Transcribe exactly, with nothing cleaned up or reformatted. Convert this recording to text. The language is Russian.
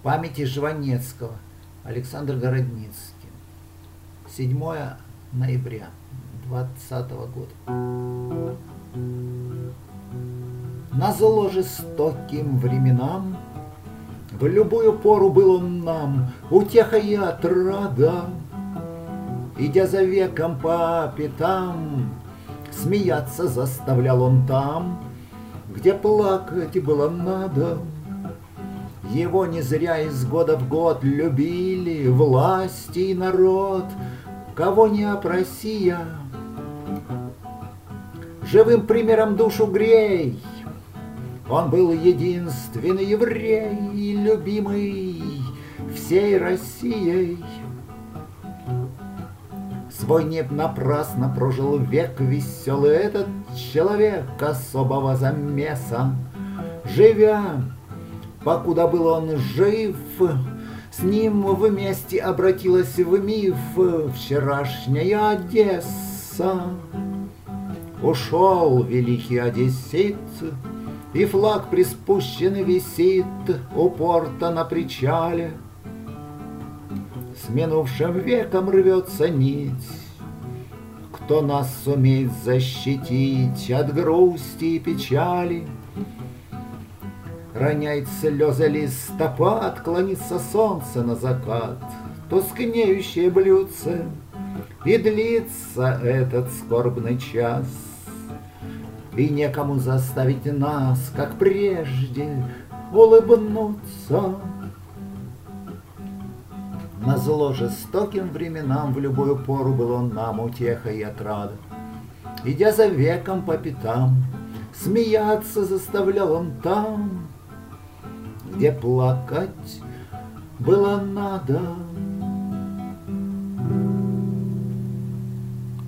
памяти Жванецкого, Александр Городницкий. седьмое ноября двадцатого года. Назло жестоким временам в любую пору был он нам утеха и отрада. Идя за веком по пятам, смеяться заставлял он там, где плакать было надо. Его не зря из года в год любили власти и народ, кого не опросия. Живым примером душу грей, он был единственный еврей, любимый всей Россией. Свой не напрасно прожил век веселый этот человек особого замеса. Живя, покуда был он жив, с ним вместе обратилась в миф вчерашняя Одесса. Ушел великий одессит, и флаг приспущенный висит у порта на причале. С минувшим веком рвется нить, кто нас сумеет защитить от грусти и печали. Роняет слезы листопад, клонится солнце на закат, тускнеющее блюдце, и длится этот скорбный час. И некому заставить нас, как прежде, улыбнуться. Назло жестоким временам в любую пору был он нам утеха и отрада. Идя за веком по пятам, смеяться заставлял он там, где плакать было надо.